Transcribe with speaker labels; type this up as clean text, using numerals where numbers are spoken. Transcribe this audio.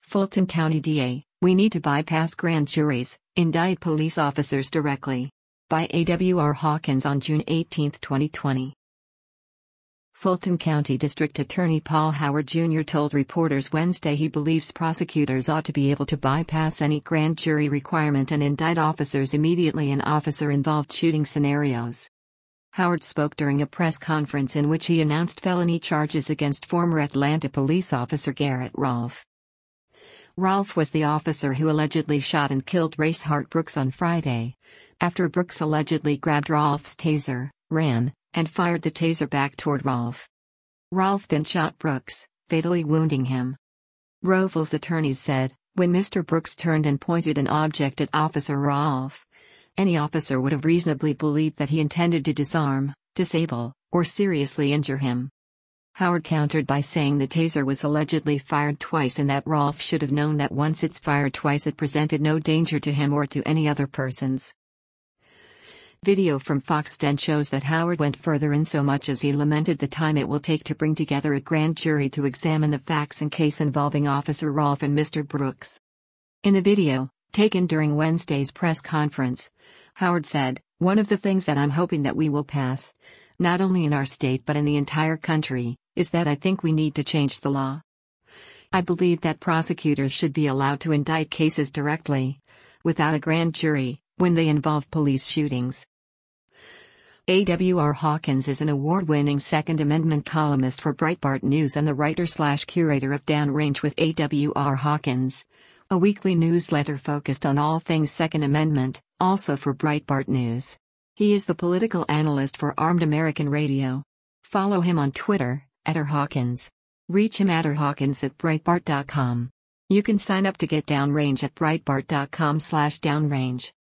Speaker 1: Fulton County DA, we need to bypass grand juries, indict police officers directly. By A.W.R. Hawkins on June 18, 2020. Fulton County District Attorney Paul Howard Jr. told reporters Wednesday he believes prosecutors ought to be able to bypass any grand jury requirement and indict officers immediately in officer-involved shooting scenarios. Howard spoke during a press conference in which he announced felony charges against former Atlanta police officer Garrett Rolfe. Rolfe was the officer who allegedly shot and killed Rayshard Brooks on Friday, after Brooks allegedly grabbed Rolfe's taser, ran, and fired the taser back toward Rolfe. Rolfe then shot Brooks, fatally wounding him. Rolfe's attorneys said, when Mr. Brooks turned and pointed an object at Officer Rolfe, any officer would have reasonably believed that he intended to disarm, disable, or seriously injure him. Howard countered by saying the taser was allegedly fired twice and that Rolfe should have known that once it's fired twice it presented no danger to him or to any other persons. Video from Fox 10 shows that Howard went further in so much as he lamented the time it will take to bring together a grand jury to examine the facts in case involving Officer Rolfe and Mr. Brooks. In the video, taken during Wednesday's press conference, Howard said, "One of the things that I'm hoping that we will pass, not only in our state but in the entire country, is that I think we need to change the law. I believe that prosecutors should be allowed to indict cases directly, without a grand jury, when they involve police shootings." A.W.R. Hawkins is an award-winning Second Amendment columnist for Breitbart News and the writer/curator of Downrange with A.W.R. Hawkins, a weekly newsletter focused on all things Second Amendment, also for Breitbart News. He is the political analyst for Armed American Radio. Follow him on Twitter, @rhawkins. Reach him @rhawkins@breitbart.com. You can sign up to get Downrange at breitbart.com/downrange.